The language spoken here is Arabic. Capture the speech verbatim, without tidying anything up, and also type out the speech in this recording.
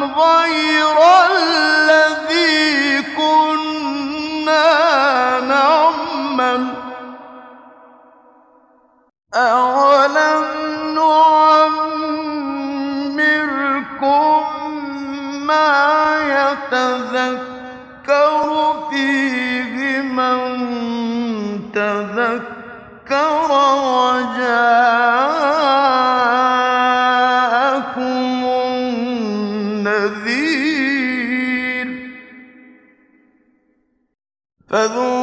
غَيْرَ الَّذِي كُنَّا نَعْمَلُ ۚ أَوَلَمْ نُعَمِّرْكُم مَّا يَتَذَكَّرُ فِيهِ مَن تَذَكَّرَ وَجَاءَكُمُ النَّذِيرُ ۖ فَذُوقُوا